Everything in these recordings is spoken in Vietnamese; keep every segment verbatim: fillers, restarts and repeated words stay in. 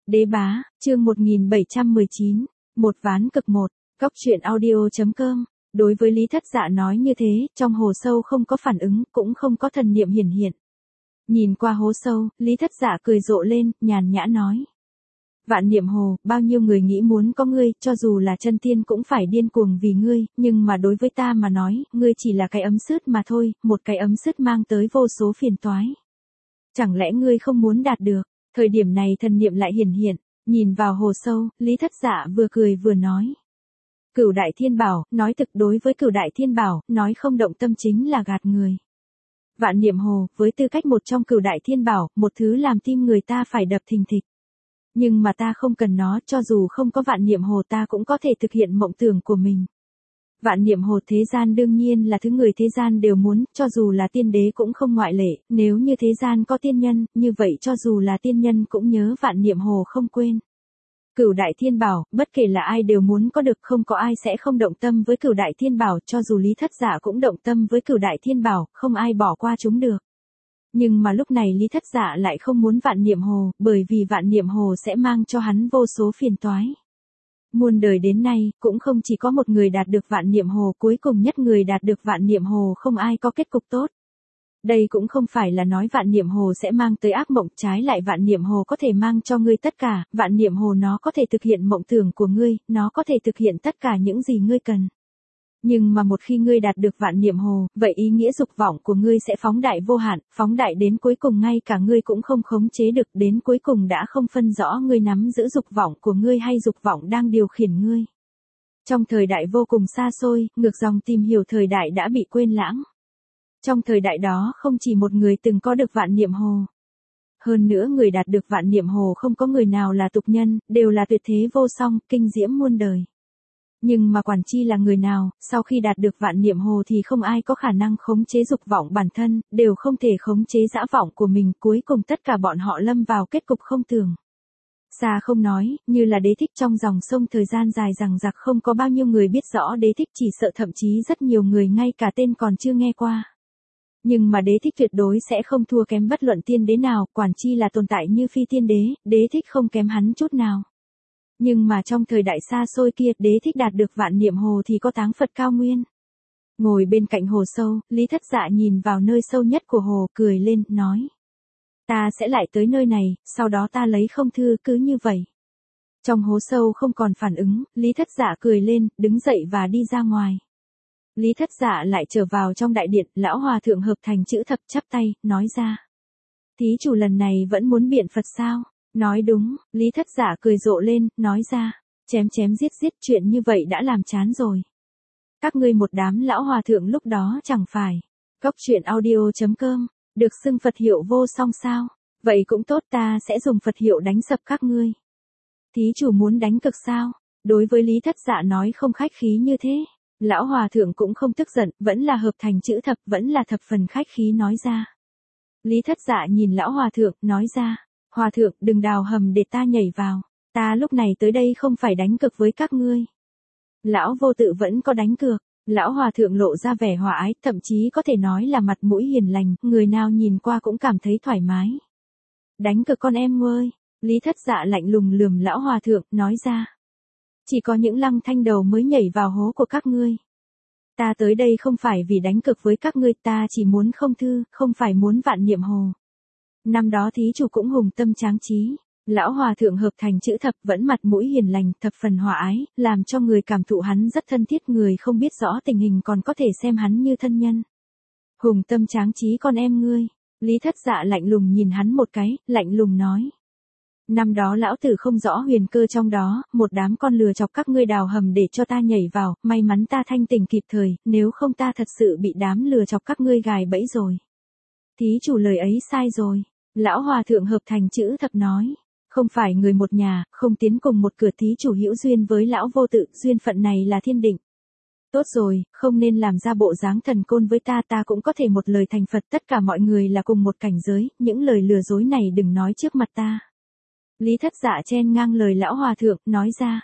Đế bá, chương một nghìn bảy trăm mười chín, một ván cực một, góc truyện audio chấm com. Đối với Lý Thất Dạ nói như thế, trong hồ sâu không có phản ứng, cũng không có thần niệm hiển hiện. Nhìn qua hố sâu, Lý Thất Dạ cười rộ lên, nhàn nhã nói. Vạn niệm hồ, bao nhiêu người nghĩ muốn có ngươi, cho dù là chân tiên cũng phải điên cuồng vì ngươi, nhưng mà đối với ta mà nói, ngươi chỉ là cái ấm sứt mà thôi, một cái ấm sứt mang tới vô số phiền toái. Chẳng lẽ ngươi không muốn đạt được? Thời điểm này thần niệm lại hiển hiện, nhìn vào hồ sâu, Lý Thất Dạ vừa cười vừa nói. Cửu đại thiên bảo, nói thực đối với cửu đại thiên bảo, nói không động tâm chính là gạt người. Vạn niệm hồ, với tư cách một trong cửu đại thiên bảo, một thứ làm tim người ta phải đập thình thịch. Nhưng mà ta không cần nó, cho dù không có vạn niệm hồ ta cũng có thể thực hiện mộng tưởng của mình. Vạn niệm hồ thế gian đương nhiên là thứ người thế gian đều muốn, cho dù là tiên đế cũng không ngoại lệ, nếu như thế gian có tiên nhân, như vậy cho dù là tiên nhân cũng nhớ vạn niệm hồ không quên. Cửu đại thiên bảo, bất kể là ai đều muốn có được, không có ai sẽ không động tâm với cửu đại thiên bảo, cho dù Lý Thất Dạ cũng động tâm với cửu đại thiên bảo, không ai bỏ qua chúng được. Nhưng mà lúc này Lý Thất Dạ lại không muốn vạn niệm hồ, bởi vì vạn niệm hồ sẽ mang cho hắn vô số phiền toái. Muôn đời đến nay, cũng không chỉ có một người đạt được vạn niệm hồ, cuối cùng nhất người đạt được vạn niệm hồ không ai có kết cục tốt. Đây cũng không phải là nói vạn niệm hồ sẽ mang tới ác mộng, trái lại vạn niệm hồ có thể mang cho ngươi tất cả, vạn niệm hồ nó có thể thực hiện mộng tưởng của ngươi, nó có thể thực hiện tất cả những gì ngươi cần. Nhưng mà một khi ngươi đạt được vạn niệm hồ, vậy ý nghĩa dục vọng của ngươi sẽ phóng đại vô hạn, phóng đại đến cuối cùng ngay cả ngươi cũng không khống chế được, đến cuối cùng đã không phân rõ ngươi nắm giữ dục vọng của ngươi hay dục vọng đang điều khiển ngươi. Trong thời đại vô cùng xa xôi, ngược dòng tìm hiểu thời đại đã bị quên lãng. Trong thời đại đó không chỉ một người từng có được vạn niệm hồ. Hơn nữa người đạt được vạn niệm hồ không có người nào là tục nhân, đều là tuyệt thế vô song, kinh diễm muôn đời. Nhưng mà quản chi là người nào, sau khi đạt được vạn niệm hồ thì không ai có khả năng khống chế dục vọng bản thân, đều không thể khống chế dã vọng của mình, cuối cùng tất cả bọn họ lâm vào kết cục không tưởng. Xa không nói, như là Đế Thích trong dòng sông thời gian dài rằng giặc không có bao nhiêu người biết rõ Đế Thích, chỉ sợ thậm chí rất nhiều người ngay cả tên còn chưa nghe qua. Nhưng mà Đế Thích tuyệt đối sẽ không thua kém bất luận tiên đế nào, quản chi là tồn tại như phi tiên đế, Đế Thích không kém hắn chút nào. Nhưng mà trong thời đại xa xôi kia, Đế Thích đạt được vạn niệm hồ thì có táng Phật cao nguyên. Ngồi bên cạnh hồ sâu, Lý Thất Dạ nhìn vào nơi sâu nhất của hồ, cười lên, nói. Ta sẽ lại tới nơi này, sau đó ta lấy không thư, cứ như vậy. Trong hố sâu không còn phản ứng, Lý Thất Dạ cười lên, đứng dậy và đi ra ngoài. Lý Thất Dạ lại trở vào trong đại điện, lão hòa thượng hợp thành chữ thập chắp tay, nói ra. Thí chủ lần này vẫn muốn biện Phật sao? Nói đúng, Lý Thất Dạ cười rộ lên, nói ra. Chém chém giết giết, chuyện như vậy đã làm chán rồi. Các ngươi một đám lão hòa thượng lúc đó chẳng phải. Góc truyện audio chấm com, được xưng Phật hiệu vô song sao? Vậy cũng tốt, ta sẽ dùng Phật hiệu đánh sập các ngươi. Thí chủ muốn đánh cực sao? Đối với Lý Thất Dạ nói không khách khí như thế. Lão hòa thượng cũng không tức giận, vẫn là hợp thành chữ thập, vẫn là thập phần khách khí nói ra. Lý Thất Dạ nhìn lão hòa thượng, nói ra. Hòa thượng, đừng đào hầm để ta nhảy vào. Ta lúc này tới đây không phải đánh cược với các ngươi. Lão vô tự vẫn có đánh cược. Lão hòa thượng lộ ra vẻ hòa ái, thậm chí có thể nói là mặt mũi hiền lành, người nào nhìn qua cũng cảm thấy thoải mái. Đánh cược con em ơi. Lý Thất Dạ lạnh lùng lườm lão hòa thượng, nói ra. Chỉ có những lăng thanh đầu mới nhảy vào hố của các ngươi. Ta tới đây không phải vì đánh cược với các ngươi, ta chỉ muốn không thư, không phải muốn vạn niệm hồ. Năm đó thí chủ cũng hùng tâm tráng trí. Lão hòa thượng hợp thành chữ thập vẫn mặt mũi hiền lành, thập phần hòa ái, làm cho người cảm thụ hắn rất thân thiết, người không biết rõ tình hình còn có thể xem hắn như thân nhân. Hùng tâm tráng trí con em ngươi. Lý Thất Dạ lạnh lùng nhìn hắn một cái, lạnh lùng nói. Năm đó lão tử không rõ huyền cơ trong đó, một đám con lừa chọc các ngươi đào hầm để cho ta nhảy vào, may mắn ta thanh tỉnh kịp thời, nếu không ta thật sự bị đám lừa chọc các ngươi gài bẫy rồi. Thí chủ lời ấy sai rồi. Lão hòa thượng hợp thành chữ thập nói. Không phải người một nhà, không tiến cùng một cửa, thí chủ hữu duyên với lão vô tự, duyên phận này là thiên định. Tốt rồi, không nên làm ra bộ dáng thần côn với ta, ta cũng có thể một lời thành Phật, tất cả mọi người là cùng một cảnh giới, những lời lừa dối này đừng nói trước mặt ta. Lý Thất Dạ chen ngang lời lão hòa thượng, nói ra.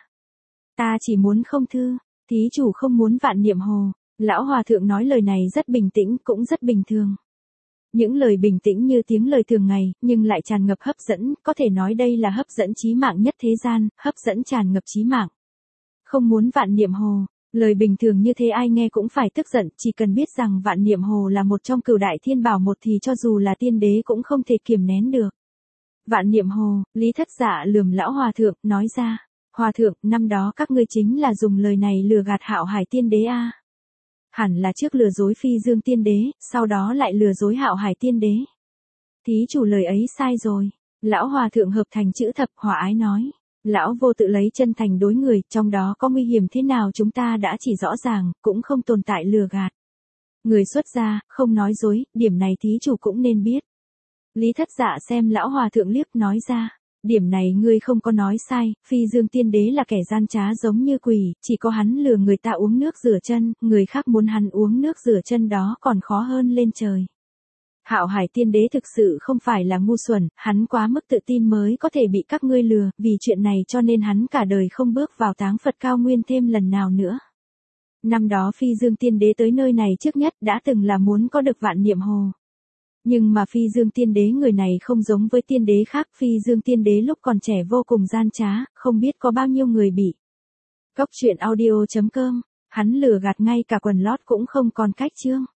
Ta chỉ muốn không thư, thí chủ không muốn vạn niệm hồ. Lão hòa thượng nói lời này rất bình tĩnh, cũng rất bình thường. Những lời bình tĩnh như tiếng lời thường ngày, nhưng lại tràn ngập hấp dẫn, có thể nói đây là hấp dẫn chí mạng nhất thế gian, hấp dẫn tràn ngập chí mạng. Không muốn Vạn Niệm Hồ, lời bình thường như thế ai nghe cũng phải tức giận, chỉ cần biết rằng Vạn Niệm Hồ là một trong cửu đại thiên bảo một thì cho dù là tiên đế cũng không thể kiềm nén được. Vạn Niệm Hồ, Lý Thất Dạ lườm lão hòa thượng, nói ra, hòa thượng, năm đó các ngươi chính là dùng lời này lừa gạt Hạo Hải tiên đế a. Hẳn là trước lừa dối Phi Dương tiên đế, sau đó lại lừa dối Hạo Hải tiên đế. Thí chủ lời ấy sai rồi. Lão hòa thượng hợp thành chữ thập hòa ái nói. Lão vô tự lấy chân thành đối người, trong đó có nguy hiểm thế nào chúng ta đã chỉ rõ ràng, cũng không tồn tại lừa gạt. Người xuất gia, không nói dối, điểm này thí chủ cũng nên biết. Lý Thất Dạ xem lão hòa thượng liếc nói ra. Điểm này ngươi không có nói sai, Phi Dương tiên đế là kẻ gian trá giống như quỷ, chỉ có hắn lừa người ta uống nước rửa chân, người khác muốn hắn uống nước rửa chân đó còn khó hơn lên trời. Hạo Hải tiên đế thực sự không phải là ngu xuẩn, hắn quá mức tự tin mới có thể bị các ngươi lừa, vì chuyện này cho nên hắn cả đời không bước vào táng Phật cao nguyên thêm lần nào nữa. Năm đó Phi Dương tiên đế tới nơi này trước nhất đã từng là muốn có được Vạn Niệm Hồ. Nhưng mà Phi Dương tiên đế người này không giống với tiên đế khác, Phi Dương tiên đế lúc còn trẻ vô cùng gian trá, không biết có bao nhiêu người bị. Cốc truyện audio chấm com, hắn lừa gạt ngay cả quần lót cũng không còn cách chương.